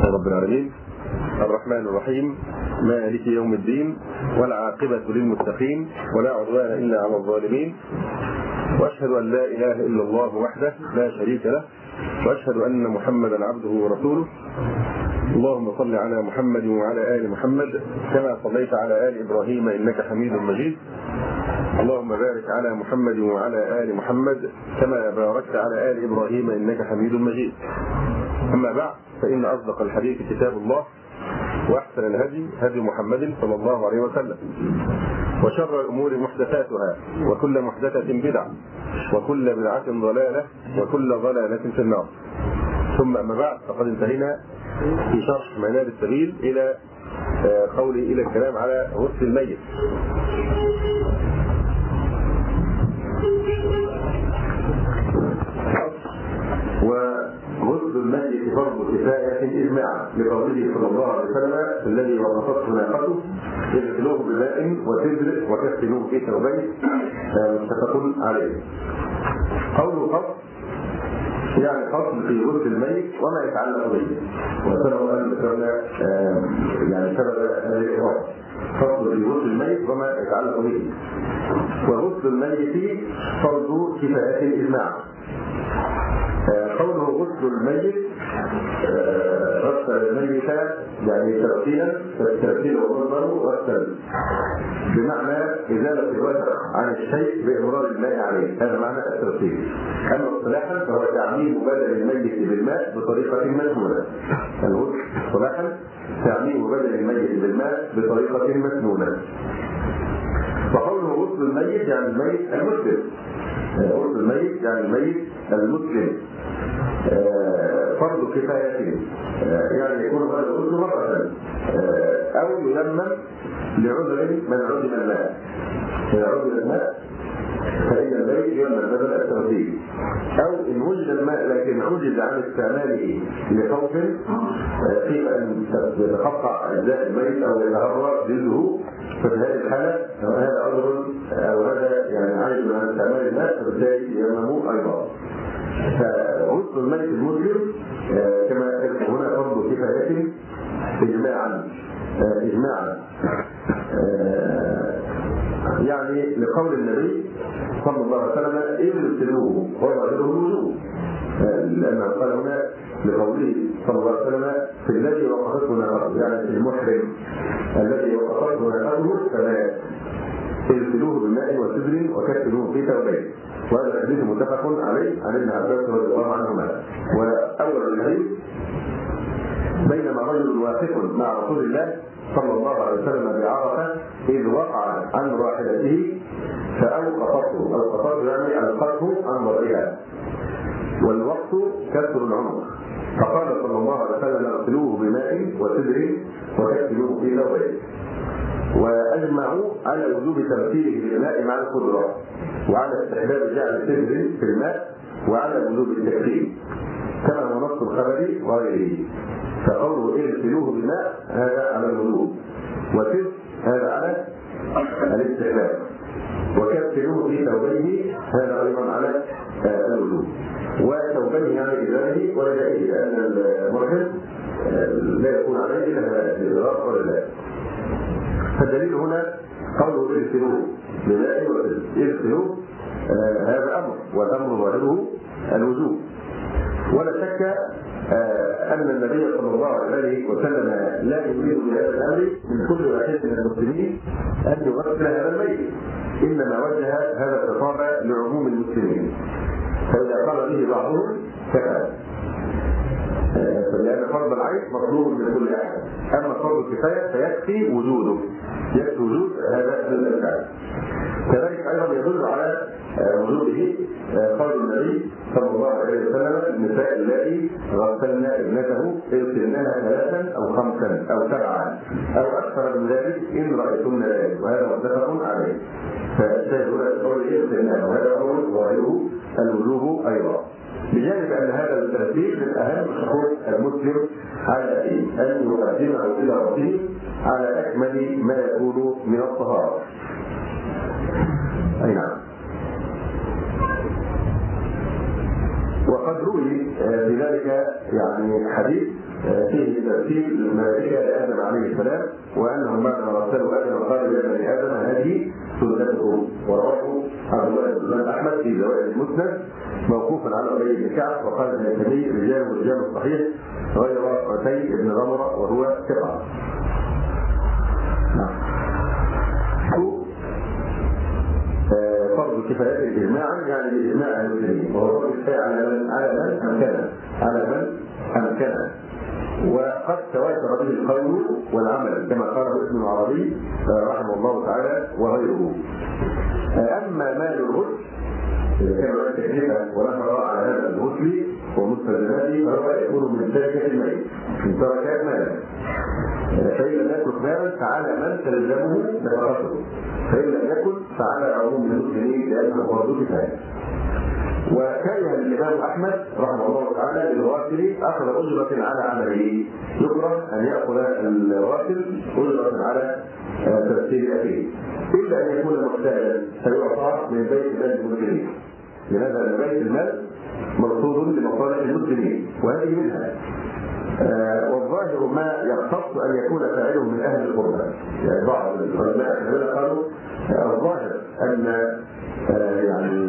لله رب العالمين الرحمن الرحيم مالك يوم الدين والعاقبة للمتقين ولا عدوان إلا على الظالمين، وأشهد أن لا إله إلا الله وحده لا شريك له، وأشهد أن محمدا عبده ورسوله. اللهم صل على محمد وعلى آل محمد كما صليت على آل إبراهيم إنك حميد مجيد. اللهم بارك على محمد وعلى آل محمد كما باركت على آل إبراهيم إنك حميد مجيد. أما بعد، فإن أصدق الحديث كتاب الله، وأحسن الهدي هدي محمد صلى الله عليه وسلم، وشر الأمور محدثاتها، وكل محدثة بدعة، وكل بدعة ضلالة، وكل ضلالة في النار. ثم أما بعد، فقد انتهينا في شرح منار السبيل إلى قولي إلى الكلام على غسل الميت. وغسل الميت فرض كفاية إجماعا لقوله صلى الله عليه وسلم الذي وقفته ناقته اغسلوه بماء وسدر وكفنوه في ثوبين، متفق عليه. قوله فصل يعني فصل في غسل الميت وما يتعلق به، وسبب يعني سبب هذه الإخوان فصل في غسل الميت وما يتعلق به. وغسل الميت فرض كفاية إجماعا. قوله غسل الميت غسل الميت يعني ترتيل ومنظر غسل، بمعنى إزالة الوتر عن الشيء بإمرار الماء عليه، هذا معنى الترتيل. أما اصطلاحا فهو تعميم بدل الميت بالماء بطريقة مسنونة. الغسل اصطلاحا تعميم بدل الميت بالماء بطريقة مسنونة. وقوله غسل الميت يعني الميت المسلم، غسل الميت يعني الميت المسلم فرض كفاية، يعني يكون هذا الغسل مرة أو يلمم لعذر من عدم الماء. إذا عدم الماء فإن الميت يلمم بدل الترتيب، أو إن وجد الماء لكن عجز عن استعماله لخوف كيف أن يتقطع أجزاء الميت أو يتهرب جلده، ففي هذه الحالة هذا عذر أو هذا يعني عجز عن استعمال الماء، فبالتالي يلممه أيضا. فغسل الميت المسلم كما هنا فرض كفاية إجماعا يعني لقول النبي صلى الله عليه وسلم اغسلوه ويغسله الوجوه، لأنه قال هنا لقوله صلى الله عليه وسلم في الذي وقفته ناقته، يعني في المحرم الذي وقفته ناقته فمات اغسلوه بالماء وسدر وكفنوه في ثوبين. وهذا الحديث متفق عليه عن ابن عباس رضي الله عنهما. وأول الحديث بينما رجل واقف مع رسول الله صلى الله عليه وسلم بعرفة إذ وقع عن راحلته فأوقفته يعني ألقته عن ضرها، والوقت كسر العنق، فقال صلى الله عليه وسلم اغسلوه بماء وسدر وكفنوه في ثوبين. وأجمعوا على وجوب ترتيبه بالماء مع القدرة، وعلى استحباب جعل السدر في الماء، وعلى وجوب التكفين كما هو نص الخبر وغيره. فقوله اغسلوه بالماء هذا على الوجوب، وسدر هذا على الاستحباب، وكفنوه في ثوبيه هذا أيضا على الوجوب. وثوبيه يعني إزاره وردائه، لأن المرهن لا يكون عليه إلا الإزار وردائه. فالدليل هنا قوله اغسلوه بماء وسدر، اغسلوه هذا أمر، والأمر ظاهره الوجوب. ولا شك أن النبي صلى الله عليه وسلم لا يريد بهذا الأمر من كل واحد من المسلمين أن يغسل هذا الميت، إنما وجه هذا الخطاب لعموم المسلمين، فإذا قال به بعضهم كفى، لأن فرض العين مطلوب من كل أحد. أما فرض الكفاية فيكفي وجوده، يكفي وجود هذا الفعل. كذلك أيضا يدل على وجوده قول النبي صلى الله عليه وسلم النساء اللاتي غسلن ابنته اغسلنها 3 أو 5 أو 7 أو أكثر من ذلك إن رأيتن ذلك، وهذا متفق عليه. فالشاهد هنا قول اغسلنها، وهذا أمر ظاهره الوجوب أيضا، بجانب أن هذا الترتيب من أهم حقوق المسلم على أن يقدمه إلى ربه على أكمل ما يكون من الطهارة. أي نعم. وقد روي بذلك يعني حديث فيه ترتيب الملائكه لادم عليه السلام، وانهم بعدما ارسلوا ادم قالوا يا بني ادم هذه سنتكم، ورواه عبد الله بن الامام احمد في زوائد المسند موقوفا على ابي بن كعب، وقال الهيثمي رجال الصحيح غير عتيب بن غمره وهو ثقه. فرض كفايات اجماعا يعني باجماع المسلمين، وهو فرض كفايه على من امكنه، وقد تواتر به القول والعمل كما قاله ابن العربي رحمه الله تعالى وغيره. اما مال الغسل اذا كان هناك تكلفه ونفقه على هذا الغسل ومستلزماته فهو يكون من تركه الميت، من تركات ماله، فإن لم يكن مالا فعلى من تلزمه نفقته، فإن لم يكن فعلى عموم المسلمين لأنه فرض كفاية. وكره الإمام أحمد رحمه الله تعالى للغاسل أخذ أجرة على عمله، يكره أن يأخذ الغاسل أجرة على تغسيل أخيه إلا أن يكون محتاجا فيعطى من بيت مال المسلمين، لهذا بيت المال مرصود لمصالح المسلمين وهذه منها. والظاهر ما يختص ان يكون فاعله من اهل القربى، يعني بعض العلماء قالوا الظاهر ان يعني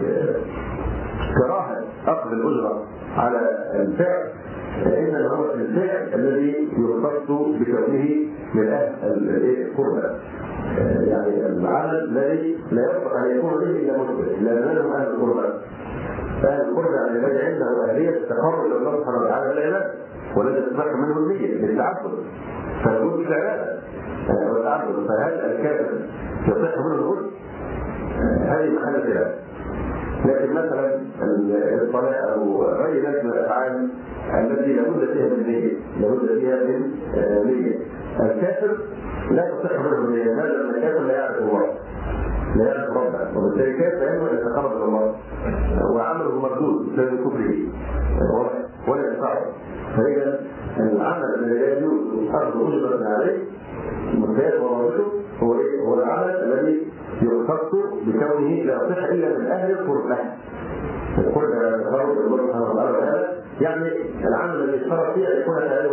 كراهه اخذ الاجره على الفعل انما هو الفعل الذي يختص بكونه من اهل القربى، يعني العمل لا يصلح ان يكون به الا مسلم، لا منهم اهل القربى. اهل القربى يعني الذي عنده اهليه التقرب الى الله سبحانه وتعالى بالعباده والذي تصح منه النية للتعبد، فالغسل العبادة والتعبد، فهذا الكافر يصح منه الغسل هذه محل خلاف. لكن مثلا الصلاة أو غير ذلك من الأفعال التي لابد فيها من نية، لابد فيها من نية، الكافر لا تصح منه النية، هذا الكافر لا يعرف الله، لا يعرف ربه، وبالتالي كيف ينوي أن يتقرب إلى الله وعمله مردود بسبب كفره ولا ينفعه. فإذا العمل الذي يجوز أخذ أجرة عليه مقياس وضابطه هو العمل الذي يختص بكونه لا يصح إلا من أهل القربى. القربى تقرب إلى الله سبحانه وتعالى يعني العمل الذي اشترط فيه أن يكون فاعله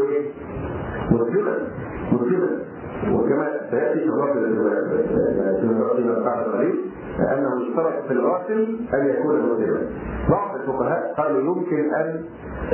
مسلما، وكما سيأتي في الرسل في القاعدة القليل أنه اشترط في الغاسل أن يكون مسلما. بعض الفقهاء قالوا يمكن أن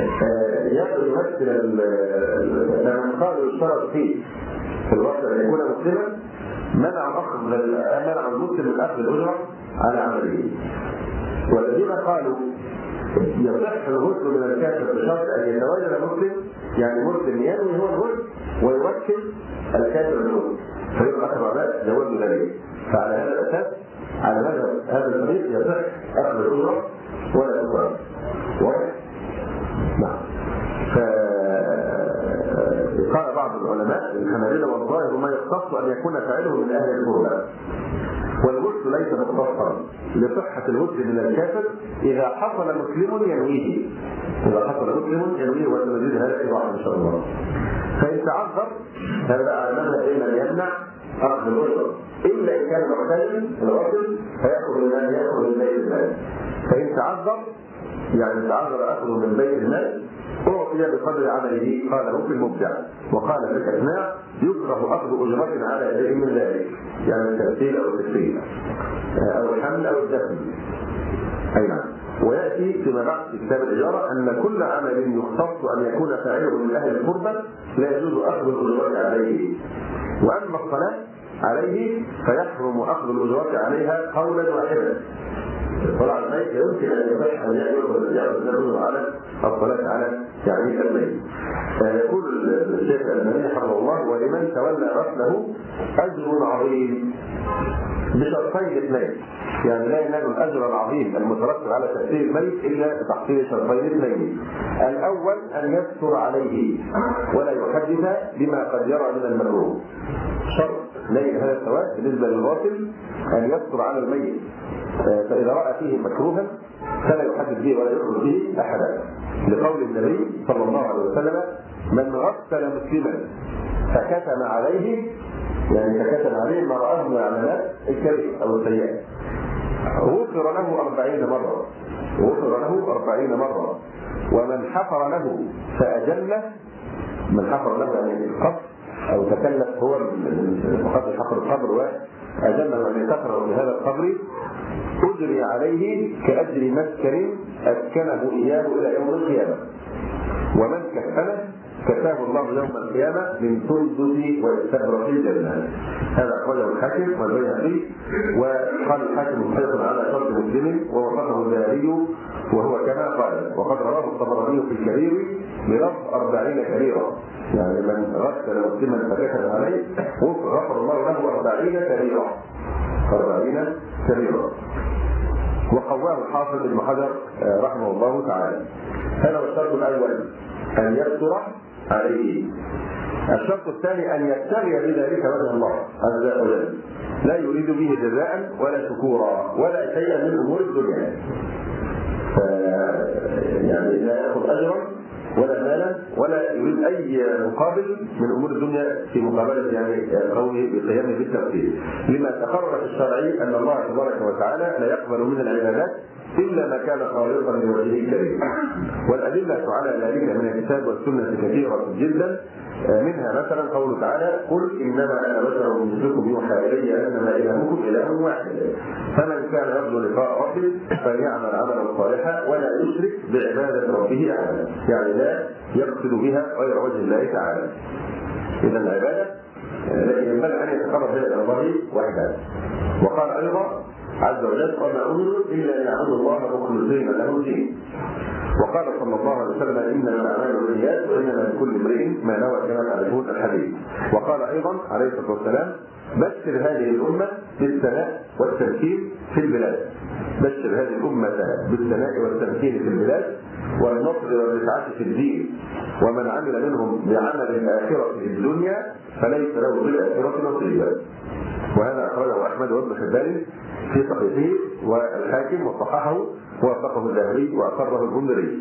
يمثل لمن قالوا يشترط فيه في الغسل أن يكون مسلما منع المسلم من أخذ الأجرة على عمله. والذين قالوا يصح الغسل من الكافر بشرط أن يتوجد مسلم، يعني مسلم ينوي هو الغسل ويوكل الكافر بالغسل فيبقى أخذ جواز ذلك. فعلى هذا الأساس على هذا الطريق يصح أخذ الأجرة ولا تقرب. واضح؟ نعم. فقال بعض العلماء الحنابلة والظاهر ما يختص أن يكون فاعله من أهل القربى، والغسل ليس مختصا لصحة الغسل من الكافر إذا حصل مسلم ينويه، وسنزيد هذا إيضاحا إن شاء الله. فإن تعذر هذا علمنا إما يمنع أخذ الأجرة إلا إن كان محتاجا الغسل فيأخذ من بيت المال. فإن تعذر يعني تعذر أخذه من بيت المال أعطي بقدر عمله، قاله في المبدع. وقال في الأجماع يكره أخذ أجرة على شيء من ذلك، يعني التغسيل أو التكفير أو الحمل أو الدفن. أي نعم. ويأتي فيما بعد في كتاب الإجارة أن كل عمل يختص أن يكون فاعله من أهل القربى لا يجوز أخذ الأجرة عليه. وأما الصلاة عليه فيحرم أخذ الأجرة عليها قولا واحدا. الصلاة على الميت يمكن أن يصح أن يأخذ على الصلاة على يعني الميت. يقول الشيخ الألباني حفظه الله: ولمن تولى غسله أجر عظيم بشرطين اثنين، يعني لا ينال الأجر العظيم المترتب على تأثير الميت إلا بتحصيل شرطين اثنين. الأول أن يستر عليه ولا يحدث بما قد يرى من المكروه. شرط نيل هذا الثواب بالنسبة للغاسل أن يستر على الميت، فإذا رأى فيه مكروها فلا يحدث به ولا يخرج به أحدا، لقول النبي صلى الله عليه وسلم: من غسل مسلما فكتم عليه، يعني فكتم عليه ما رآه من علامات الكريه أو السيئات، غفر له 40 مرة، ومن حفر له فأجله من حفر له يعني القبر أو تكلف هو فقط حفر القبر وأجمع من كفر في هذا القبر أجري عليه كأجر مسكن أسكنه إياه إلى يوم القيامة. ومن كفنه كفاه الله يوم القيامة من سندس واستبرق الجنة. هذا أخرجه الحاكم والبيهقي، وقال الحاكم صحيح على شرط مسلم ووصفه الذهبي وهو كما قال. وقد رواه الطبراني في الكبير بلفظ 40 كبيرة، يعني من غسل مسلما فكشف عليه غفر الله له 40 كبيرة 40 كبيرة. وقواه الحافظ ابن حجر رحمه الله تعالى. هذا هو الشرط الأول، أن يستر عليه. الشرط الثاني أن يبتغي بذلك وجه الله عز وجل، لا يريد به جزاء ولا شكورا ولا شيئا من أمور الدنيا، يعني لا يأخذ أجرا ولا مالا ولا يريد أي مقابل من أمور الدنيا في مقابلة يعني قوله بقيامه بالتوحيد، لما تقرر في الشرع أن الله تبارك وتعالى لا يقبل من العبادات إلا ما كان خالصا لوجهه الكريم. والأدلة على ذلك من الكتاب والسنة كثيرة جدا، منها مثلا قوله تعالى: قل إنما أنا بشر مثلكم يوحى إلي أنما إلهكم إله واحد، فمن كان يرجو لقاء ربه فليعمل عملا صالحا ولا يشرك بعبادة ربه أحدا، يعني لا يقصد بها غير وجه الله تعالى. إذا العبادة ينبغي أن يتقرب بها إلى الله وحده. وقال أيضا عز وجل: وما أمروا إلا أن يعبدوا الله مخلصين له الدين. وقال صلى الله عليه وسلم: إنما الأعمال بالنيات وإنما لكل امرئ ما نوى، كما تعرفون الحديث. وقال أيضا عليه الصلاة والسلام: بشر هذه الأمة بالثناء والتمكين في البلاد. بشر هذه الأمة بالثناء والتمكين في البلاد والنصر والرفعة في الدين، ومن عمل منهم بعمل الآخرة في الدنيا فليس له في الآخرة نصيبا. وهذا أخرجه أحمد وابن حبان في صحيحه، والحاكم وصححه ووافقه الذهبي وأقره البندري.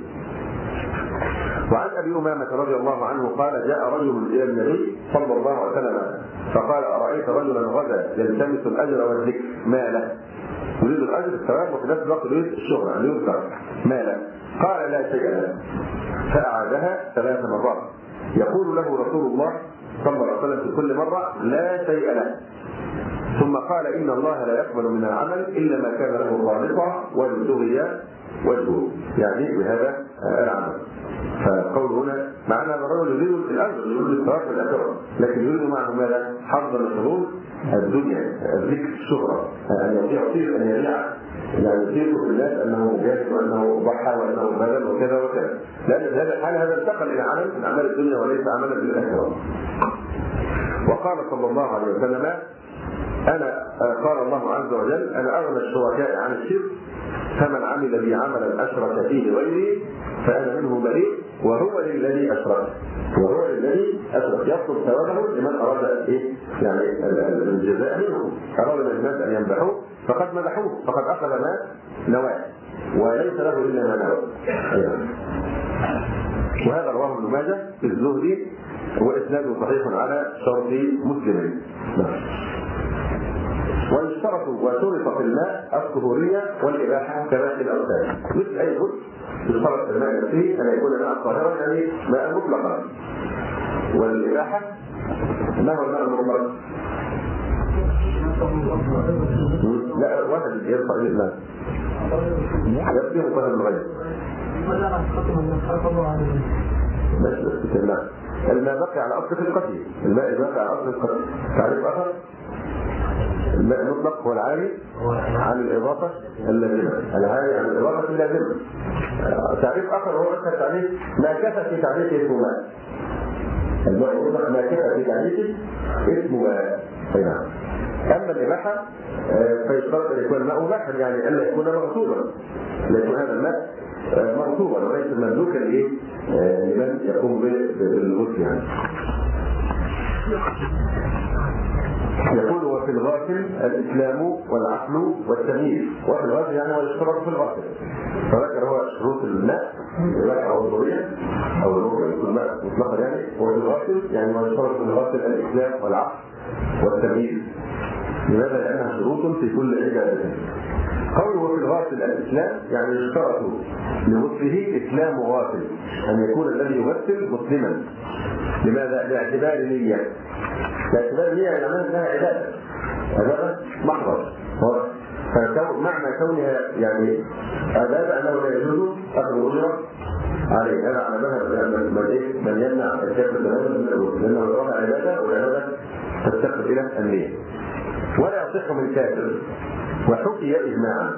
وعن أبي أمامة رضي الله عنه قال: جاء رجل إلى النبي صلى الله عليه وسلم فقال: أرأيت رجلا غدا يلتمس الأجر والذكر ما له؟ يريد الأجر الثواب وفي نفس الوقت يريد الشهرة، أن يذكر ما له. قال: لا شيء له. فأعادها 3 مرات، يقول له رسول الله صلى الله عليه وسلم في كل مرة: لا شيء له. ثم قال: إن الله لا يقبل من العمل إلا ما كان له خالصا وابتغي وجهه، يعني بهذا العمل. فالقول هنا معنى أن الرجل يريد الأجر، يريد الثواب في الآخرة، لكن يريد معه ماذا؟ حظا من حظوظ الدنيا، الذكر، الشهرة، أن يطيع فيه، أن يبيع، يعني يطيع في الناس أنه جاهد وأنه ضحى وأنه بذل وكذا وكذا، لأن في هذا الحال هذا انتقل إلى عمل من أعمال الدنيا وليس عملا للآخرة. وقال صلى الله عليه وسلم: قال الله عز وجل: أنا أغنى الشركاء عن الشرك، فمن عمل بي عملا أشرك فيه غيري فأنا منه بريء وهو للذي أشرك. وهو الذي أشرك يطلب ثوابه لمن أراد يعني الجزاء منه. أراد من الناس أن يمدحوه فقد مدحوه، فقد أخذ ما نواه وليس له إلا ما نواه. وهذا رواه ابن ماجه في الزهد وإسناده صحيح على شرط مسلم. ويشترط وشرط في الماء الطهورية والإباحة كما في الأوثان، مثل أي غسل يشترط في الماء نفسه أن يكون ماء طاهرا، يعني ماء مطلقا. والإباحة ما هو الماء المطلق؟ لا، واحد يرفع الماء يبقيه طهر الغير. بس الماء بقي على أصل القتل، الماء بقي على أصل القتل. تعريف آخر: الماء المطلق هو العالي عن الإضافة اللازمة، العالي عن الإضافة اللازمة. تعريف آخر هو أكثر تعريف ما كفى في تعريفه اسمه ماء. الماء المطلق ما كفى في تعريفه اسمه ماء. أما الإباحة فيشترط أن يكون الماء مباحا، يعني ألا يكون مغصوبا، لكن هذا الماء مغصوبا وليس مملوكا لمن يقوم بالغسل. يعني يقول: وفي الغاسل الإسلام والعقل والتمييز. وفي الغاسل يعني ويشترط في الغاسل، فذكر هو شروط الماء أو الضرورية أو الماء مطلقا، يعني وفي الغاسل يعني ويشترط في الغاسل الإسلام والعقل والتمييز. لماذا؟ لأنها شروط في كل عبادة. قوله في الغاسل الإسلام يعني يشترط لغسله إسلام غاسل، أن يكون الذي يغسل مسلما، لماذا؟ لاعتبار نية. لاعتبار نية يعني انها عبادة محضر. فمعنى كونها يعني عبادة انه لا يجوز اخذ اجرة عليه. هذا على مذهب من يمنع الكافر تماما من الوجود، لانه يرى عبادة والعبادة تستقر الى النية. ولا يصح من كافر، وحكي اجماعا.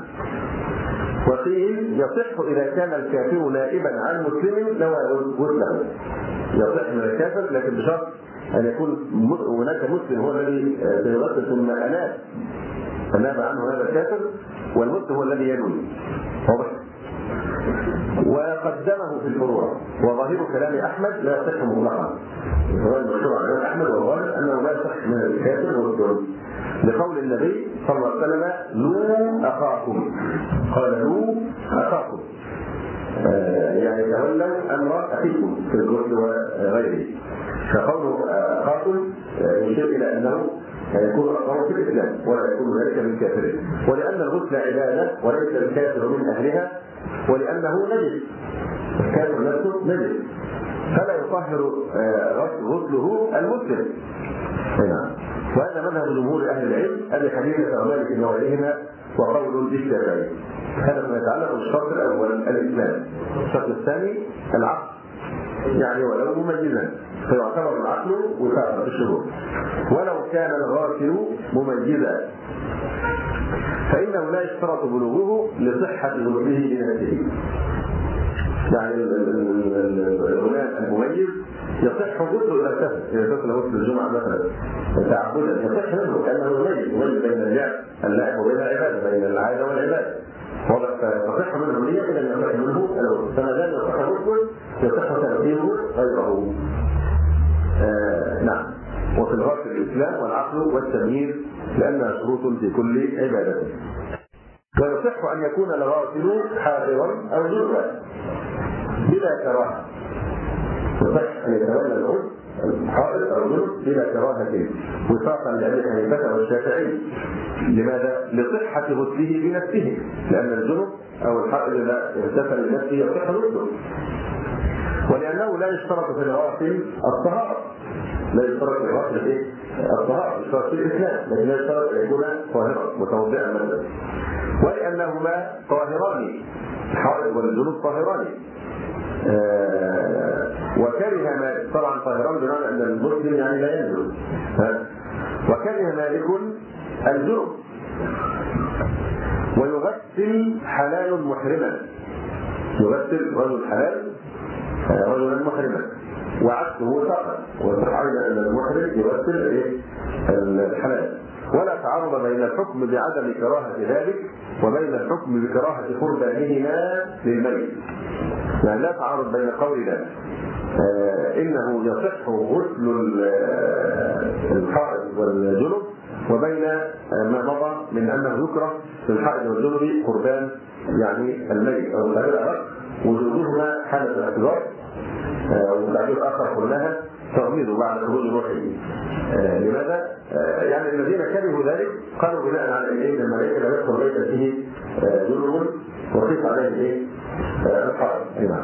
وقيل يصح اذا كان الكافر نائبا عن مسلم لو غسله. يصح من الكافر لكن بشرط ان يكون هناك مسلم هو الذي سيغسل ثم اناب عنه هذا الكافر، والمسلم هو الذي ينوي. واضح؟ وقدمه في الفروع. وظاهر كلام احمد لا يصح مطلقا. الفروع المشهور عن احمد والظاهر انه لا يصح من الكافر والدول، لقول النبي صلى الله عليه وسلم: لو اخاكم. قال: لو اخاكم، يعني تولوا امر اخيكم في الغسل وغيره. فقوله اخاكم يشير الى انه يكون اخاه في الاسلام ولا يكون ذلك من كافر، ولان الغسل عباده وليس الكافر من اهلها، ولانه نجس. الكافر نفسه نجس، فلا يطهر غسله المسلم. نعم. وهذا مذهب جمهور اهل العلم، ابي حنيفه ومالك وغيرهما، وقول الشافعي. هذا ما يتعلق بالشرط الاول الاسلام. الشرط الثاني العقل، يعني ولو مميزا فيعتبر العقل وفاقا في الشروط. ولو كان الغاسل مميزا فانه لا يشترط بلوغه لصحه بلوغه لنفسه. يعني الغلام المميز يصح غسله اذا غسل غسل الجمعه مثلا تعبدا، يصح منه كانه مميز بين اللعب وبين العباده، بين العاده والعباده. فتصح منه النية إذا يصح منه الوضوء، فما دام يصح الغسل يصح تأثيره غيره. نعم. وفي الغسل الإسلام والعقل والتمييز لأنها شروط في كل عبادة. ويصح أن يكون الغاسل حائضا أو جنبا بلا كراهة. يصح أن يتولى الغسل الحائض أو الجنب بلا كراهة، وفاقا لأبي حنيفة والشافعي. لماذا؟ لصحة غسله بنفسه، لأن الجنب أو الحائض إذا اغتسل بنفسه يصح غسله. ولأنه لا يشترط في الغاسل الطهارة. لا يشترط في الغاسل الطهارة، يشترط في الإسلام، لكن لا يشترط أن يكون طاهرا متوضئا مثلا. ولأنهما طاهران، الحائض والجنب طاهران. وكره مالك، طبعا طاهران بمعنى أن المسلم يعني لا ينزل. وكره مالك الجنب. ويغسل حلال محرما، يغسل رجل حلال رجلا محرما، وعكسه فقط. والصحابة أن المحرم يغسل الحلال. ولا تعارض بين الحكم بعدم كراهة ذلك وبين الحكم بكراهة قربانهما للميت. يعني لا تعارض بين قولنا إنه يصح غسل الحائض والجنب وبين ما مضى من أنه يكره في الحائض والجنب قربان يعني الميت أو الغير، وجودهما حالة الاعتذار. وتعبير آخر قلناها تغميضه بعد خروج روحه. لماذا؟ يعني الذين كرهوا ذلك قالوا بناء على ان الملائكه لا يدخل بيتا فيه جنب وقيس عليه الحائض.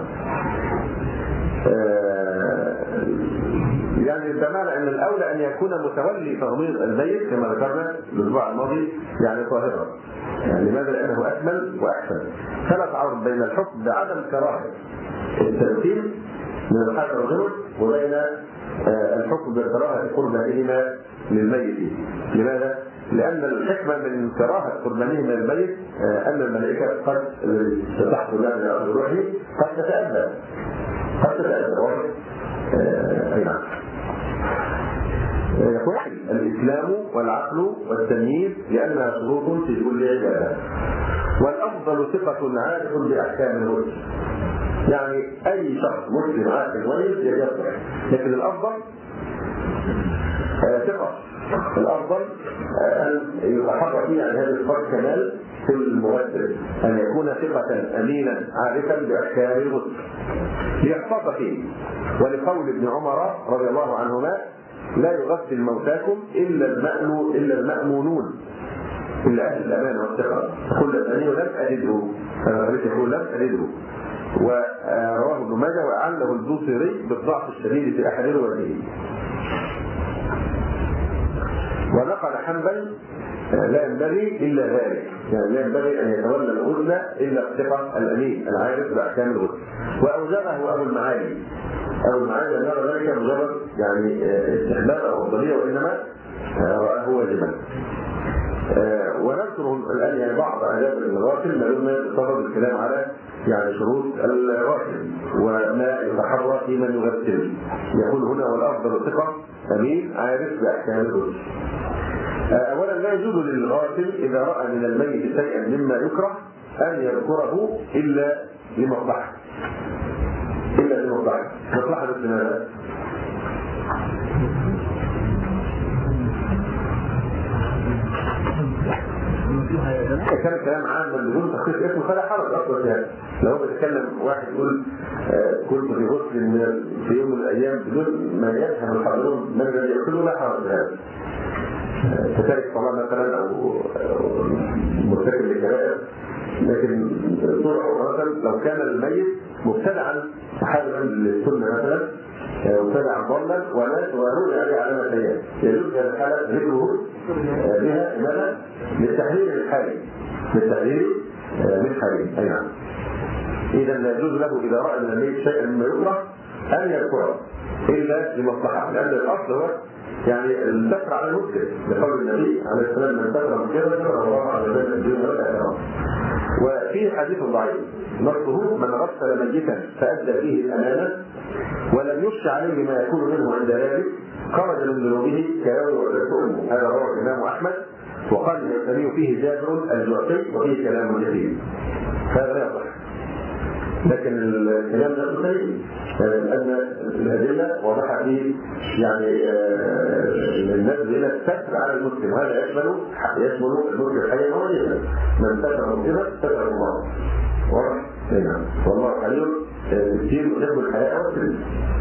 يعني بمعنى ان الاولى ان يكون متولي تغميض الميت كما ذكرنا الاسبوع الماضي يعني طاهرا. يعني لماذا؟ لانه اكمل واحسن. فلا تعارض بين الحكم بعدم كراهه التمثيل من الحائض والجنب وبين الحكم بكراهه قربانهما للميت. لماذا؟ لأن الحكمة من كراهة قربانهما للميت أن الملائكة قد تحصل لها من أرض روحه قد تتأذى. أي نعم. يقول الإسلام والعقل والتمييز لأنها شروط في كل عبادة. والأفضل ثقة عارف بأحكام الغسل. يعني أي شخص مسلم عاقل مميز يصح، لكن الأفضل ثقة. الأفضل أن يتحرك فيه عن هذا الفرق كمال في المغسل، أن يكون ثقة أمينا عارفا بأحكام الغسل ليحفظ فيه. ولقول ابن عمر رضي الله عنهما: لا يغسل موتاكم إلا المأمونون، إلا أهل الأمان والثقة. يقول الأمين لم أجده، يقول لم أجده، ورواه ابن ماجه وأعله البوصيري بالضعف الشديد في أحد روايته. ونقل حنبل لا ينبغي إلا ذلك، يعني لا ينبغي أن يتولى الغسل إلا الثقة الأمين العارف بأحكام الغسل. وأوجبه أبو المعالي أن يرى ذلك مجرد يعني استحباب أو أفضلية، وإنما رآه واجبا. ونذكر الآن يعني بعض آداب الغاسل ما دون يتصرف الكلام على يعني شروط الغاسل وما يتحرى في من يغسل. يقول هنا والأفضل ثقة أمين عارف بأحكام الغسل. أولا لا يجوز للغاسل إذا رأى من الميت شيئا مما يكره أن يذكره إلا لمصلحة. مصلحة لماذا؟ كان كلام عام بدون تخصيص اسمه فلا حرج اصلا في هذا. لو بيتكلم واحد يقول كنت في غسل في يوم من الايام بدون ما يفهم الحاضرون من الذي يقتله لا حرج في هذا. كذلك صلاة مثلا او مرتكب لكبائر، لكن صورة مثلا لو كان الميت مبتدعا محاربا للسنة مثلا مبتدعا ضالا ورؤي عليه علامة سيئة، يجوز هذه الحالة ذكره بها لماذا؟ للتحليل الحالي أي نعم. إذا لا يجوز له إذا رأى من الميت شيئا مما يكره أن يذكره إلا لمصلحة، لأن الأصل هو يعني الذكر على المسلم لقول النبي عليه السلام من ذكر مسلما ذكر الله على ذلك الدين والآخرة. وفيه حديث ضعيف نصه من غسل ميتا فأدى فيه الأمانة ولم يخش عليه ما يكون منه عند ذلك خرج من ذنوبه كيوم ولدته أمه. هذا رواه الإمام أحمد، وقال الهيثمي فيه جابر الجعفي وفيه كلام جديد. هذا لا يصح، لكن الكلام ده صحيح لأن الأدلة واضحة فيه يعني النبذ إلى الستر على المسلم، وهذا يشمل المسلم حيا وميتا. من ستر مسلما ستر الله. واضح؟ نعم. والله خير كثير يحب الحياة والسلم.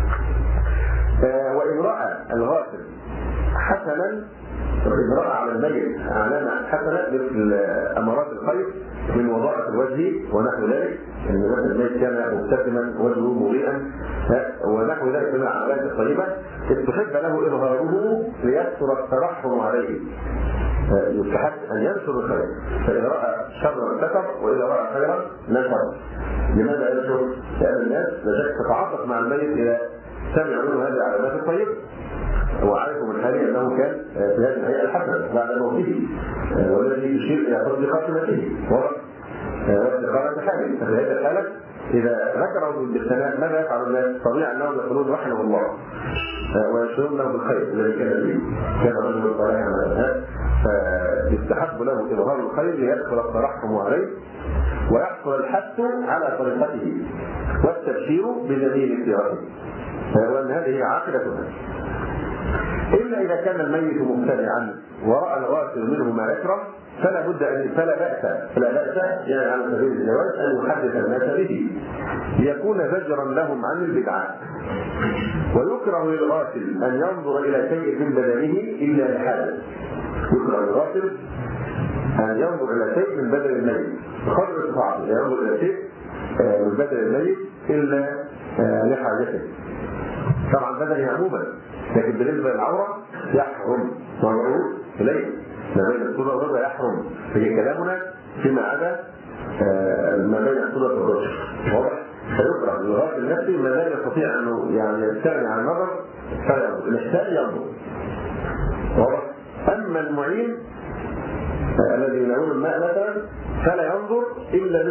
وإن رأى الغاسل حسنا، وإن رأى على الميت علامة حسنة مثل أمارات الخير من وضاءة الوجه ونحو ذلك، ان مثل الميت كان مبتسما وجهه مضيئا ونحو ذلك من العلامات الطيبة، استحب له إظهاره ليكثر الترحم عليه. يستحب أن ينشر الخير، فإذا رأى شرا ستر وإذا رأى خيرا نشر. لماذا ينشر؟ لأن الناس لذلك تتعاطف مع الميت إذا سمعوا منه هذه العلامات الطيبة وعرفوا من حاله أنه كان في هذه الهيئة الحسنة بعد موته، والذي يشير إلى حسن خاتمته واستقامة حاله. ففي هذه الحالة إذا ذكروا بالثناء ماذا يفعل الناس؟ طبيعي أنهم يقولون رحمه الله ويشيرون له بالخير الذي كان به، كان رجل صالحا على هذا، فيستحب له إظهار الخير ليدخل الترحم عليه ويحصل الحث على طريقته والتبشير بجميل سيرته، وأن هذه عاقبتها. إلا إذا كان الميت مبتدعا ورأى الغاسل منه ما يكره فلا بأس يعني على سبيل الجواز أن يحدث الناس به ليكون زجرا لهم عن البدعة. ويكره للغاسل أن ينظر إلى شيء من بدنه إلا لحاله. يكره للغاسل أن ينظر إلى شيء من بدن الميت بقدر استطاعته، ينظر إلى شيء من بدن الميت إلا لحاجته. طبعا بدنه عموما، لكن بالنسبة للعورة يحرم نظره إليه ما بين الصورة والرضا يحرم. فهي كلامنا فيما عدا ما بين الصورة والرضا واضح. فيكره للغاسل نفسه ما لا يستطيع أنه يعني يستغني عن النظر فلا ينظر، الإحسان ينظر واضح. أما المعين الذي يناول الماء مثلا فلا ينظر إلا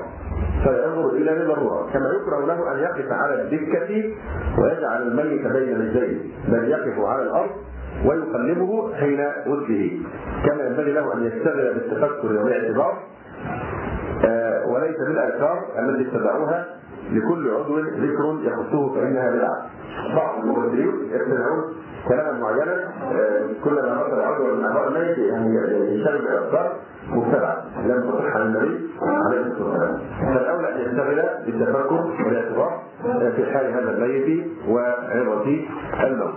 لضرورة، كما يكره له أن يقف على الدكة ويجعل الميت بين رجليه، بل يقف على الأرض ويقلبه حين وجهه، كما ينبغي له أن يشتغل بالتفكر والاعتبار وليس بالأذكار التي اتبعوها لكل عضو ذكر يخصه فإنها بدعة. بعض المفسرين يتبعون كلاما معينا كلما نظر عضو من أعضاء الميت يعني يشتغل بالأذكار مبتدعة لم تصح عن النبي عليه الصلاة والسلام. فالأولى أن يشتغل بالتفكر والاعتبار في حال هذا الميت وعظة الموت.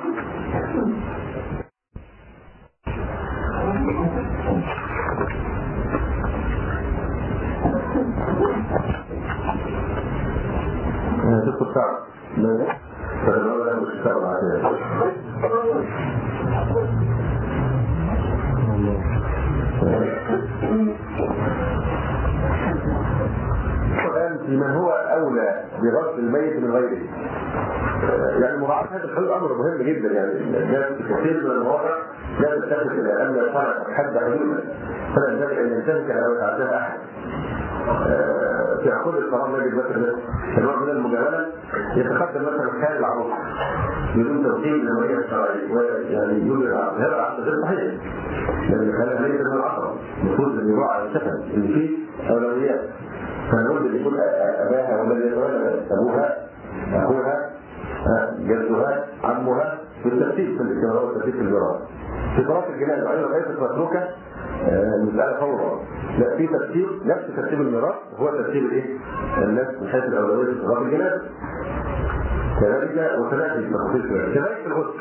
يعني مراعاة هذا الحدود أمر مهم جدا. يعني الناس في كثير من المواقع لا تلتفت إلى أن الشرع حد حدودا فلا ينبغي أن ينتهك أو يتعداها أحد. في عقود القرار نجد مثلا كنوع من المجاملة يتقدم مثلا خارج العروض بدون توكيل للنوعية الشرعية ويعني يقول هذا العقد غير صحيح لأن خلال ليس من العقد المفروض أن يراعى على الشكل اللي فيه أولويات. فنقول اللي يكون أباها والذي يتولى أبوها أخوها جدها عمها بالترتيب في الاجتماعات والترتيب في الجرائم. في طرف الجنائي أيضا ليست متروكة المسألة فورا، لا في ترتيب نفس ترتيب الميراث هو ترتيب الايه؟ الناس من حيث الأولوية في طرف الجنائي. كذلك وكذلك التخصيص كذلك في الغسل.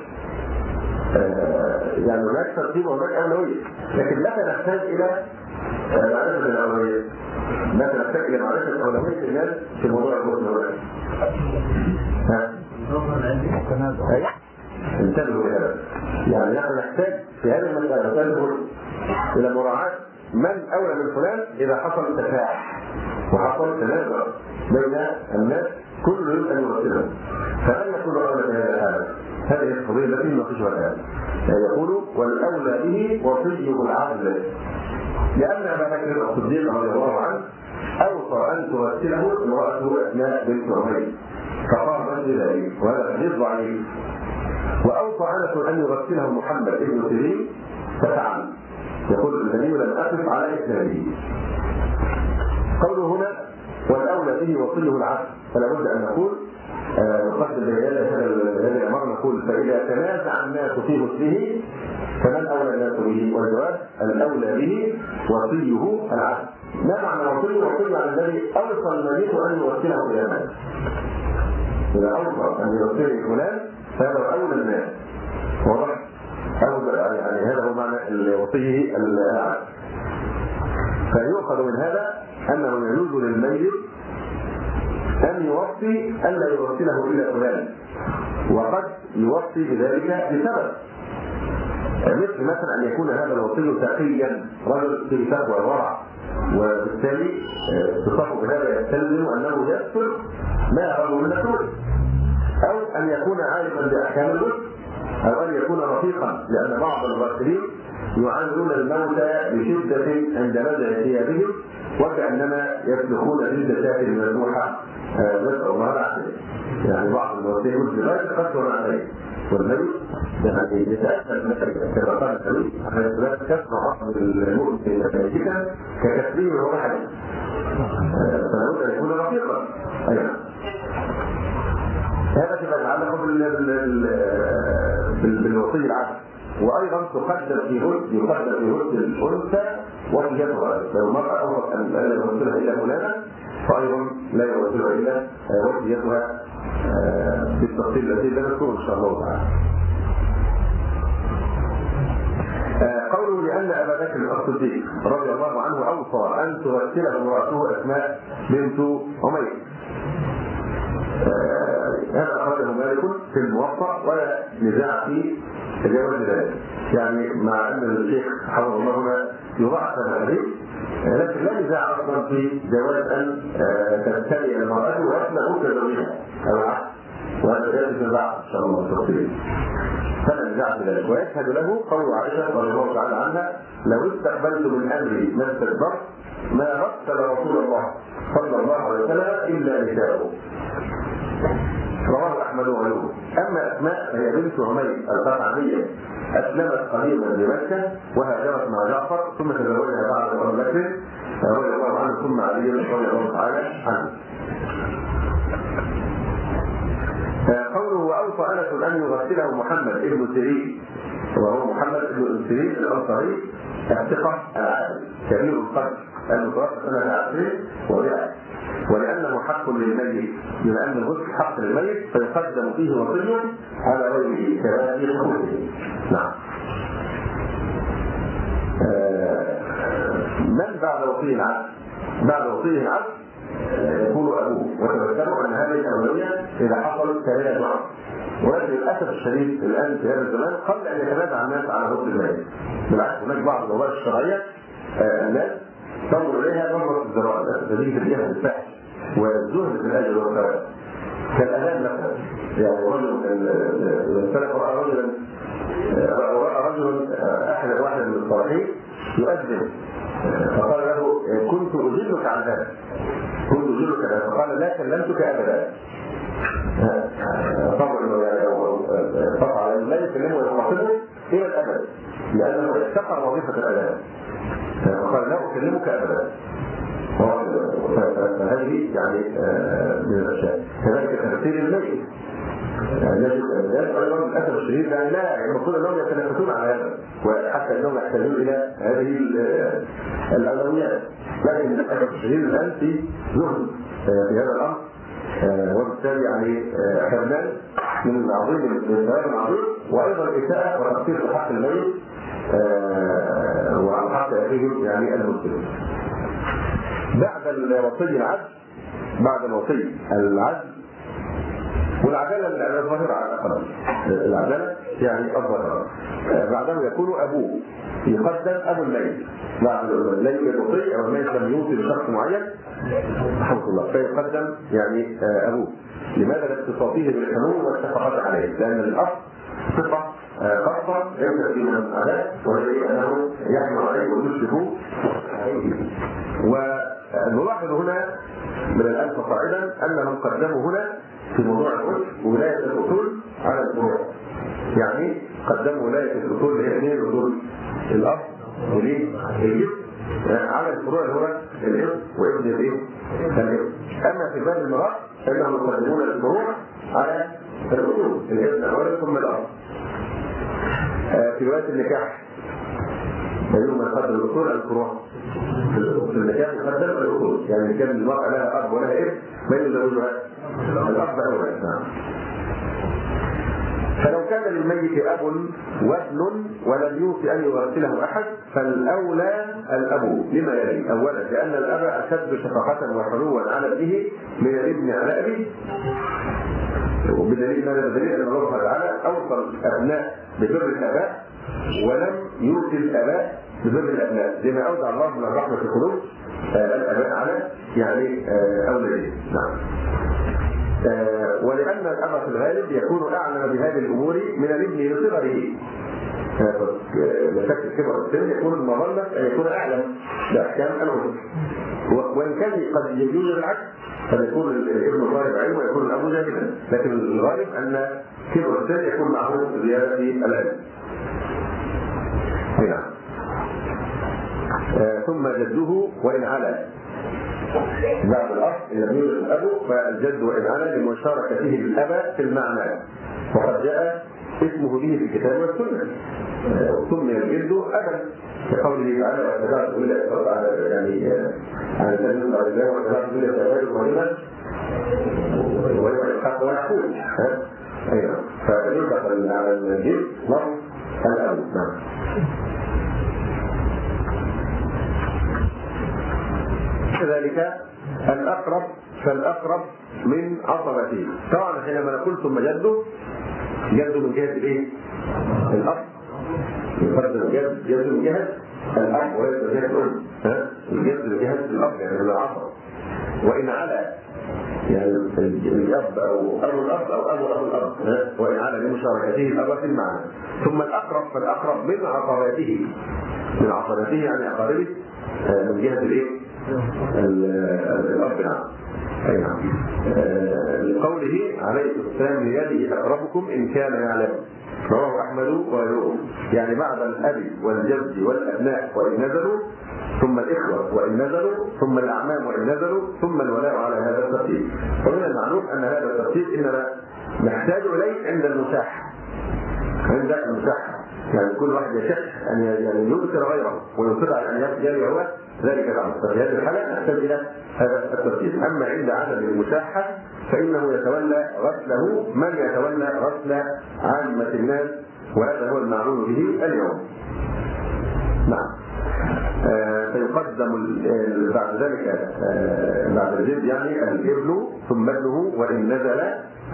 يعني هناك ترتيب وهناك أولوية، لكن متى نحتاج إلى معرفة الأولوية؟ متى نحتاج إلى معرفة أولوية الناس في موضوع الغسل هناك؟ انتبهوا لهذا. يعني نحن نحتاج في هذه المسألة إلى مراعاة من أولى من فلان إذا حصل تفاعل وحصل تنازع بين الناس كل يريد أن يغسلهم، فلن يكون أولى بهذا الحال. هذه القضية التي نناقشها الآن. يقول والأولى به وصيه العدل، لأن أبا بكر الصديق رضي الله عنه أوصى أن تغسله امرأته أسماء بنت عمير فقام بذلك وهذا حديث ضعيف. وأوصى أنس أن يغسله محمد بن سيرين ففعل. يقول النبي لم أقف على إسناده. قوله هنا والأولى به وصيه العدل، فلا بد أن نقول نقدم هذه الأمر نقول فإذا تنازع الناس في غسله فمن أولى الناس به؟ والجواب الأولى به وصيه العدل. ما معنى وصيه؟ وصيه على الذي أوصى النبي أن يوصله إلى الناس. إذا أوصى أن يوصله فلان فهذا أولى الناس. واضح؟ يعني هذا هو معنى وصيه العدل. فيؤخذ من هذا أنه يجوز للميت أن يوصي ألا يوصله إلى فلان، وقد يوصي بذلك بسبب مثل أن يكون هذا الوصي تقيا رجل في تقوى وورع، وبالتالي تصف بهذا يستلزم أنه يستر ما يخرج من السوء، أو أن يكون عالما بأحكام الغسل، أو أن يكون رفيقا، لأن بعض الغاسلين يعاملون الموتى بشدة عند نزع ثيابهم وكأنما يسلكون جلدة المذبوحة. نسأل الله العافية. يعني بعض الغاسلين يقول لا يتقدر عليه والنبي يعني يتأثر مثلا كما قال النبي عليه الصلاة والسلام كسر عظم المؤمن الملائكة ككسره روحه، فلا بد أن يكون رفيقا. أيضا هذا فيما يتعلق بالوصي العدل. وايضا تقدم في غسل الانثى وصيتها. لو المراه اوصت ان لا يغسلها الا فلانا فايضا لا يغسلها الا وصيتها بالتفصيل الذي نذكره ان شاء الله تعالى. قوله لان ابا بكر الصديق رضي الله عنه اوصى ان تغسله امراته اسماء بنت عمير. هذا أخرجه مالك في الموطأ ولا نزاع في جواز ذلك. يعني مع أن الشيخ حفظه الله هنا يضاعف هذا الحديث، لكن لا نزاع أصلا في جواز أن تبتلي المرأة وأثناء زوجها أو العكس، وهذا ذلك نزاع إن شاء الله تفصيل. فلا نزاع في ذلك. ويشهد له قول عائشة رضي الله تعالى عنها لو استقبلت من أمري ما استكبرت ما غسل رسول الله صلى الله عليه وسلم إلا نساؤه. رواه أحمد وغيره. أما أسماء هي بنت عمير القطعانية أسلمت قريبا بمكة وهاجرت مع جعفر ثم تزوجها بعد أبي بكر رضي الله عنه ثم علي رضي الله تعالى عنه. قوله وأوصى أنس أن يغسله محمد ابن سيرين، وهو محمد ابن سيرين الأنصاري الثقة العادل كبير القدر المتوفى سنة 20 و100، ولأنه حق للميت، بما أن الغسل حق للميت فيقدم فيه وصيه على غيره كباقي حقوقه. نعم. من بعد وصيه العدل؟ بعد وصيه العدل يكون أبوه، وتذكروا أن هذه الأولوية إذا حصل تنازع. ولكن للأسف الشديد الآن في هذا الزمان قبل أن يتنازع الناس على غسل الميت. بالعكس هناك بعض الوظائف الشرعية الناس تنظر إليها نظرة الزراعة، تدريب الجهل الفحش والزهد في الأجل والثواب. كالأذان مثلا، يعني رجل سلف رأى رجلا واحد من الصالحين يؤذن، فقال له كنت أجلك عن هذا، كنت أجلك عن هذا، فقال لا كلمتك أبدا. طبعا يعني لا يكلمه ويخاطبه إلى الأبد لأنه احتقر وظيفة الأذان، فقال لا أكلمك أبدا. فهذه يعني من الأشياء. كذلك تفسير الميت، نجد الناس ايضا للاسف الشديد لا المفروض انهم يتنافسون على هذا، وحتى انهم يحتاجون الى هذه الاولويات، لكن للاسف الشديد الان في زهد في هذا الامر، وبالتالي يعني حرمان من العظيم الثواب العظيم، وايضا اساءه وتقصير في حق الميت وعن حق اخيه يعني المسلم. بعد الوصي العدل، بعد الوصي العدل والعدالة الظاهرة على الأقل، العدالة يعني الظاهرة، بعده يكون أبوه، يقدم أبو الميت، لا يوجد وصي أو الميت لم يوصي بشخص معين رحمه الله، فيقدم يعني أبوه. لماذا؟ لاتصافه بالحنون والشفقة عليه، لأن الأصل صفة خاصة ليس في من العداء، وهي أنه يحمل عليه ويشرف عليه. ونلاحظ هنا من الآن فصاعدا أنهم قدموا هنا في موضوع الأصول ولاية الأصول على الفروع، يعني قدموا ولاية الأصول اللي هي اثنين أصول، الأب والابن على الفروع اللي هو الابن وابن الابن. أما في باب المرأة فإنهم يقدمون الفروع على الأصول، الابن أولا ثم الأب. في رواية النكاح يجب من قدم الأصول على الفروع، في النكاح يقدم الأصول، يعني كان المرأة لها أب ولها ابن ما يزوجها الأب أولا. فلو كان للميت أب وابن ولم يوصي أن يغسله أحد فالأولى الأب لما يلي. أولا لأن الأب أشد شفقة وحنوا على ابنه من الابن على أبيه، وبدليل ماذا؟ بدليل أن الله تعالى أوصى الأبناء ببر الآباء ولم يوصي الآباء ببر الأبناء، لما أودع الله من الرحمة في قلوب الآباء على يعني أولادهم. نعم. ولأن الأب في الغالب يكون أعلم بهذه الأمور من الابن لصغره، لشكل كبر السن يكون المظلة أن يكون أعلم بأحكام الأمور، وإن كان قد يوجد العكس، قد يكون الابن طالب علم ويكون الأب جاهلا، لكن الغالب أن كبر السن يكون معه زيادة العلم. نعم. ثم جده وإن علا، بعد الأب إن لم يوجد الأب فالجد وإن علا لمشاركته بالأب في المعنى، وقد جاء اسمه به في الكتاب والسنة، سمي الجد أبا كقوله تعالى واتبعت كل يعني عن سبيل الرجال واتبعت كل الزواج وهما ويحق ويحكون. أيضا فيطلق على الجد لفظ الأب. نعم. كذلك الأقرب فالأقرب من عصبته. طبعا حينما نقول ثم جده، جده من جهة الايه؟ الأب، يقدم جد من جهة الأب وليس من جهة الأم، الجد من جهة الأب يعني من العصب. وإن على يعني الأب أو أبو الأب أو أبو الأب، وإن على لمشاركته الأب في المعنى. ثم الأقرب فالأقرب من عصبته، من عصبته يعني أقاربه من جهة الايه؟ الأب. نعم. أي نعم. لقوله عليه السلام ليلي أقربكم إن كان يعلم، رواه أحمد وغيره، يعني بعد الأب والجد والأبناء وإن نزلوا، ثم الإخوة وإن نزلوا، ثم الأعمام وإن نزلوا، ثم الولاء على هذا الترتيب. ومن المعلوم أن هذا الترتيب إنما نحتاج إليه عند المساحة، عند المساحة، يعني كل واحد يشك أن يعني يؤثر غيره ويصر على أن يجري هو ذلك الأمر، ففي هذه الحالة نحتاج إلى هذا الترتيب. أما عند عدم المساحة فإنه يتولى غسله من يتولى غسل عامة الناس، وهذا هو المعلوم به اليوم. نعم. فيقدم بعد ذلك بعد الجد يعني الابن ثم ابنه وإن نزل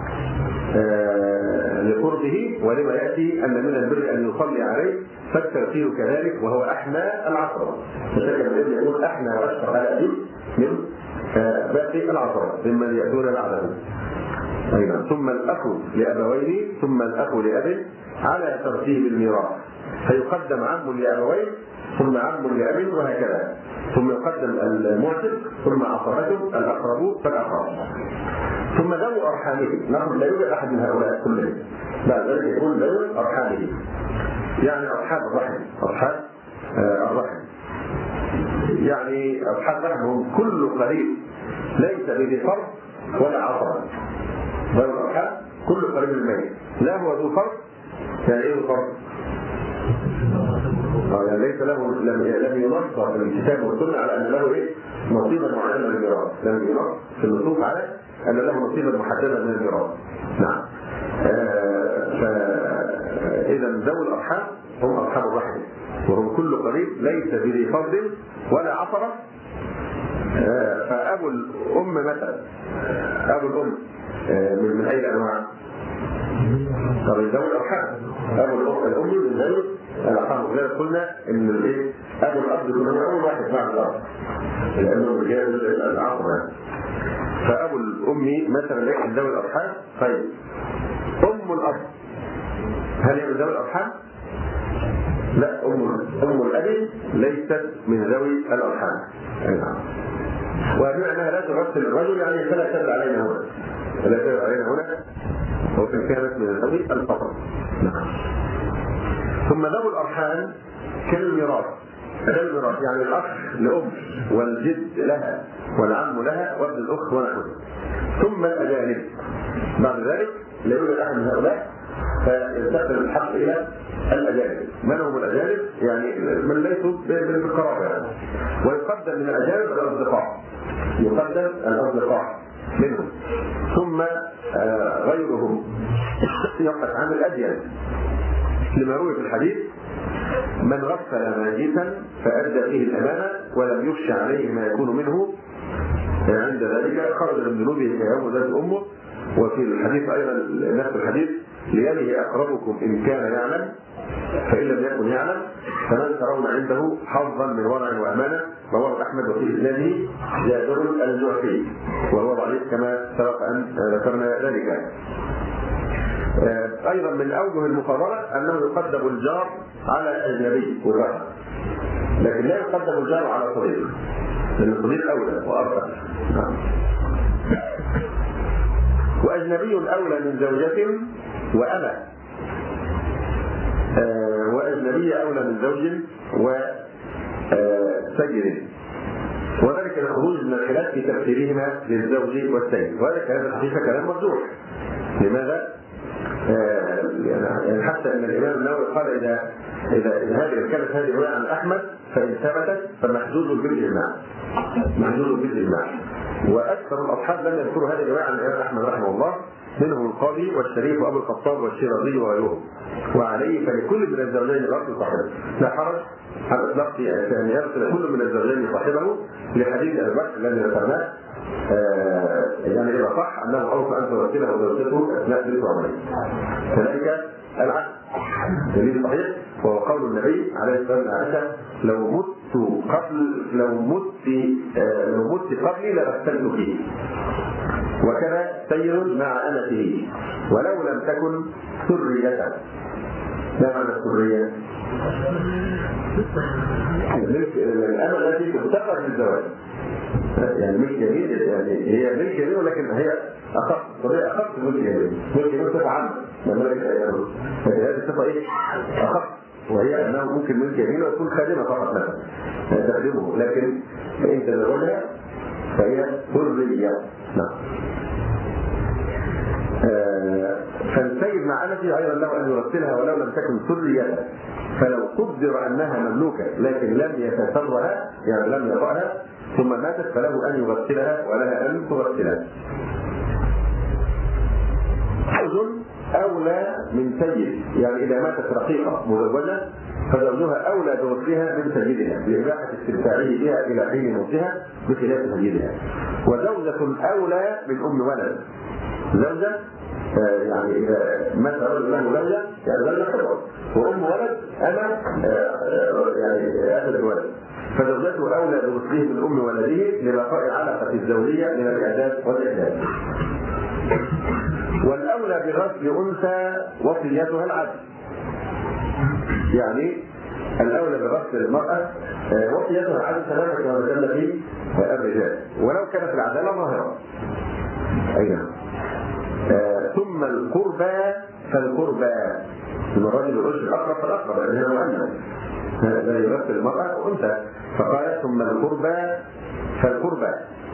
لقربه، ولما يأتي أن من البر أن يصلي عليه، فالترتيب كذلك وهو أحنى العصر، فشكل الابن يقول أحنى وأشفق على أبيه من باقي العصر ممن يأتون بعده. ثم الأخ لأبوين ثم الأخ لأب على ترتيب الميراث، فيقدم عم لأبوين ثم عم لأب وهكذا، ثم يقدم المعتق ثم عصبته الأقرب فالأقرب، ثم ذوي أرحامه. نقول لا يوجد أحد من هؤلاء كلهم، بعد ذلك يقول ذوي أرحامه، يعني أصحاب الرحم. أصحاب الرحم يعني أصحاب الرحم هم كل قريب ليس بذي فرض ولا عصبة. ذوي الأرحام كل قريب الميت، لا هو ذو فرض. يعني إيه ذو فرض؟ يعني ليس له لم ينص في الكتاب والسنة على أن له نصيبا معينا من الميراث، لم ينص في النصوص على أن له نصيبا محددا من الميراث. نعم. فإذا ذوي الأرحام هم أصحاب الرحم، وهم كل قريب ليس بذي فرض ولا عصبة. فأبو الأم مثلا، أبو الأم من أي أنواع؟ طب ذوي الأرحام أبو الأم من ذوي الأرحام. وغير قلنا إن أبو الأب يكون هو أول واحد بعد الأب لأنه رجال العصبة. فأبو الأم مثلا ليس ذوي الأرحام. طيب أم الأب هل هي من ذوي الأرحام؟ لا، أم الأب ليست من ذوي الأرحام. وبما أنها لا تمثل الرجل يعني فلا تدل علينا هنا، فلا تدل علينا هنا، وإن كانت من ذوي الفطر. ثم ذوي الأرحام كالميراث، يعني الأخ لأم والجد لها والعم لها وابن الأخ ونحوه. ثم الأجانب بعد ذلك لا يوجد أحد من هؤلاء، فينتقل الحق إلى الأجانب. من هم الأجانب؟ يعني من ليسوا بالقرابة يعني. ويقدم من الأجانب الأصدقاء، يقدم الأصدقاء منهم، ثم غيرهم يقف عن الأديان، لما روي في الحديث: من غسل ميتا فأدى فيه الأمانة ولم يخشى عليه ما يكون منه عند ذلك خرج من ذنوبه كيوم ذات أمه. وفي الحديث أيضا نفس الحديث: ليله أقربكم إن كان يعلم، فإن لم يكن يعلم فمن ترون عنده حظا من ورع وأمانة. رواه أحمد وفي إسناده جابر الجعفي وهو ضعيف كما سبق أن ذكرنا ذلك. أيضا من أوجه المفاضلة أنه يقدم الجار على الأجنبي والرحم، لكن لا يقدم الجار على صديق، لأن الصديق أولى وأرفع. وأجنبي أولى من زوجة وأمة، وأجنبي أولى من زوج وسيد، وذلك الخروج من الخلاف في تفسيرهما للزوج والسيد. وذلك هذا الحقيقة كلام مرجوح. لماذا؟ يعني حتى ان الامام النووي قال اذا هذه كانت هذه الروايه عن احمد فان ثبتت فمحدود بالاجماع، محدود بالاجماع. واكثر الاصحاب لم يذكروا هذه الروايه عن الامام احمد رحمه الله، منهم القاضي والشريف وابو الخطاب والشيرازي وغيرهم. وعليه فلكل من الزوجين الرأس صاحبه، لا حرج على اطلاق ان يرسل كل من الزوجين صاحبه، لحديث ابي بكر الذي ذكرناه. يعني إذا صح أنه أوصى أن ترسله وزوجته أثناء ذلك عمره. كذلك العكس دليل صحيح، وهو قول النبي عليه الصلاة والسلام: لو مت قبلي لغسلت فيه. وكذا سيد مع أمته ولو لم تكن سرية. ما معنى السرية؟ الأمة التي تفتقر للزواج، يعني ملك يمين، يعني هي ملك يمين ولكن هي أخف، طبيعي أخف من ملك يمين. ملك يمين صفة عامة، لكن هذه الصفة أخف، وهي أنه ممكن ملك يمين وتكون خادمة فقط مثلا تخدمه، لكن فإن تزوجها فهي حرية. نعم. فالسيد مع أمته أيضا له أن يرسلها ولو لم تكن سرية، فلو قدر أنها مملوكة لكن لم يتسرها، يعني لم يطأها ثم ماتت، فله أن يغسلها ولها أن تغسلها. زوج أولى من سيد، يعني إذا ماتت رقيقة مزوجة فزوجها أولى بغسلها من سيدها لإباحة استمتاعه بها إلى حين موتها بخلاف سيدها. وزوجة أولى من أم ولد، زوجة يعني إذا مات رجل له زوجة يعني زوجة حرة، وأم ولد أنا يعني أخذ الولد، فزوجته أولى بغسلها به من أم ولده لبقاء العلاقة الزوجية من الإعداد والإعداد. والأولى بغسل أنثى وصيتها العدل، يعني الأولى بغسل المرأة وصيتها العدل تماما كما دل في الرجال ولو كانت العدالة ظاهرة. أيضا ثم القربى فالقربى، ثم الرجل يقول الأقرب فالأقرب لأنه مؤنث لا يغسل المرأة وأنثى، فقال ثم القربى فالقربى،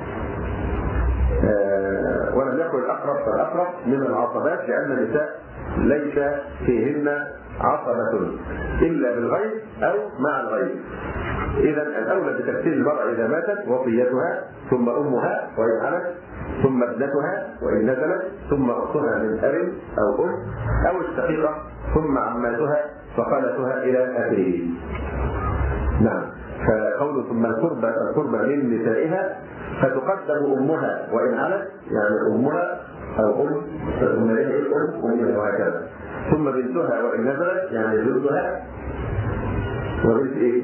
ولم يكن الأقرب فالأقرب من العصبات لأن النساء ليس فيهن عصبة إلا بالغيب أو مع الغيب. إذا الأولى بتغسيل المرأة إذا ماتت وصيتها، ثم أمها وإن علت، ثم ابنتها وإن نزلت، ثم أختها من أب أو أم أو الشقيقة، ثم عماتها وخالتها إلى آخره. نعم، فقول ثم القربى من نسائها فتقدم أمها وإن علت، يعني أمها أو أم أمها وهكذا، ثم بنتها وإن نزلت، يعني بنتها وبنت إيه؟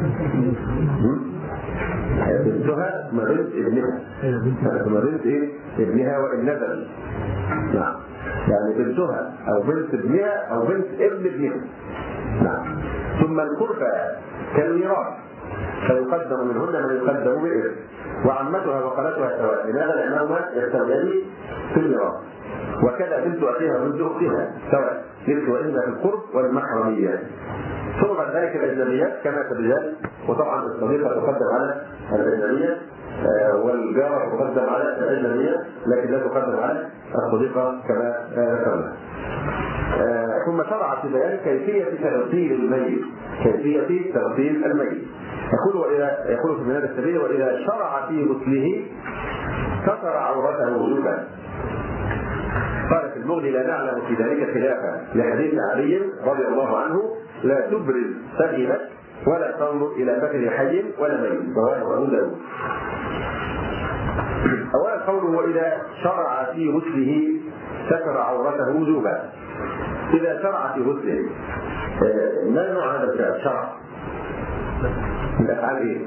بنتها ثم بنت ابنها، ثم بنت إيه؟ ابنها وإن نزل. نعم، يعني بنتها أو بنت ابنها أو بنت ابن ابنها. نعم. ثم القربى كالميراث فيقدم منهن من يقدم بإذن، وعمتها وخالتها سواء، لماذا؟ لأنهما يستويان في الميراث، وكذا بنت أخيها وبنت أختها سواء، مثل وإما في القرب والمحرميات. ثم بعد ذلك الأجنبيات كما الرجال، وطبعا الصديقة تقدم على الأجنبية والجارة تقدم على الأجنبية، لكن لا تقدم على الصديقة كما ذكرنا. ثم شرع في بيان كيفية تغسيل الميت، كيفية تغسيل الميت. يقول في منهج السبيل: وإذا شرع في غسله ستر عورته وجوبا. قال في المغني: لا نعلم في ذلك خلافا لحديث علي رضي الله عنه: لا تبرز فخذك ولا تنظر إلى فخذ حي ولا ميت، رواه أبو داود. أولا قوله: وإذا شرع في غسله ستر عورته وجوبا. إذا شرع في غسله، ما نوع هذا الفعل؟ شرع من الأفعال إيه؟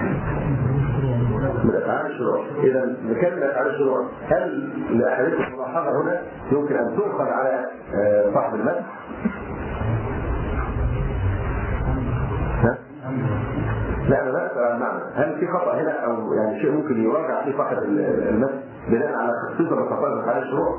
من أفعال الشروع. إذا نكمل أفعال الشروع. هل لأحاديث الملاحظة هنا يمكن أن تؤخذ على صاحب المسح؟ لا، أنا لا أسأل عن معنى. هل في خطأ هنا أو يعني شيء ممكن يراجع فيه فقط المسح بناء على خصيصة الخطأ من أفعال الشروع؟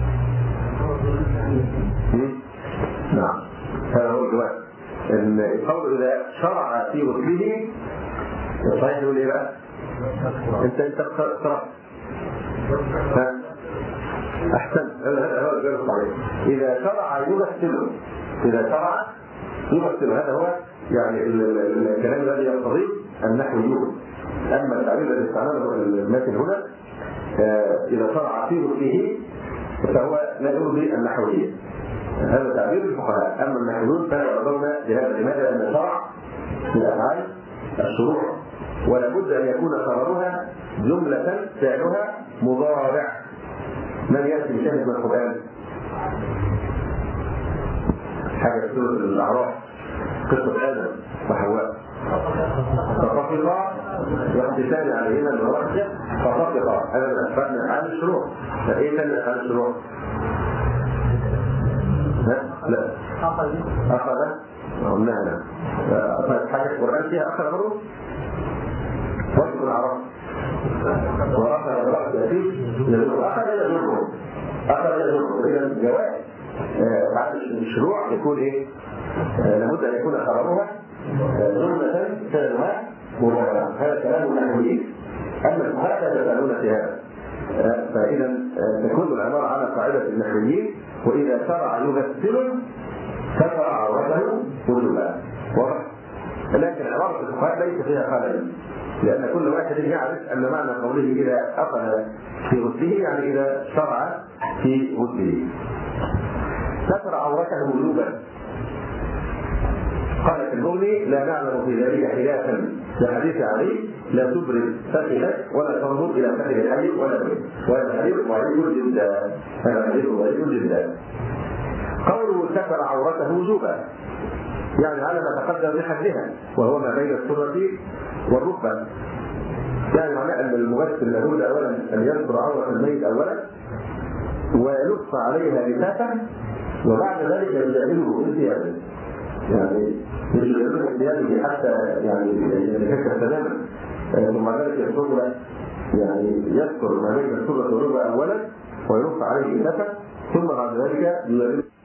نعم، هذا هو الجواب. القول إذا شرع في غسله صحيح يقول إيه بقى؟ أنت اقترحت. أحسن، هذا هو الجواب الصحيح. إذا شرع يغسله، إذا شرع يغسله، هذا هو يعني الكلام الذي يقتضيه النحويون. أما التعبير الذي استعمله المتن هنا إذا شرع في غسله فهو لا يرضي النحويين، هذا تعبير الفقهاء. أما النحويون فلا يرضون بهذا. لماذا؟ لأن الشرع من أفعال الشروع، ولا بد أن يكون خبرها جملة فعلها مضارع. من يأتي بشاهد من القرآن؟ حاجة سورة الأعراف، قصة آدم وحواء، فطفقا يقتتان عليهما المراجع فطفقا. هذا من أفعال الشروع. فإيه كان أفعال الشروع؟ لا، أخذ قلناها. لا، حاجة القرآن فيها أخذ برضه وقت الأعراف، وأخذ الرأس يأتيه أخذ يجره، أخذ يجره. إذا الجواب بعد الشروع يكون إيه؟ لابد أن يكون خبرها جملة فعلها مضارع. هذا كلام النحويين. أما الفقهاء يسألون في هذا. فإذا تكون العبارة على قاعدة النحويين: وإذا شرع يغسل ستر عورته وجوبا. واضح؟ لكن عبارة الفقهاء ليس فيها خلل، لأن كل واحد يعرف أن معنى قوله إذا أخذ في غسله يعني إذا شرع في غسله. ستر عورته وجوبا. قال في المغني: لا نعلم في ذلك خلافا لحديث علي: لا تبرز فخذك ولا تنظر إلى فخذ الحي ولا ميت. وهذا حديث ضعيف جدا. هذا حديث ضعيف جدا. قوله ستر عورته وجوبا يعني على ما تقدم بحدها، وهو ما بين السرة والركبة. يعني معناه ان المغسل لابد اولا ان يستر عوره الميت اولا ويلف عليها لفافا وبعد ذلك يجعله انتيابا. يعني مش يجعله انتيابا حتى يعني يتكشف تماما ثم بعد ذلك يستر، يعني يستر ما بين السره والركبه اولا ويلف عليه لفافا ثم بعد ذلك يجعله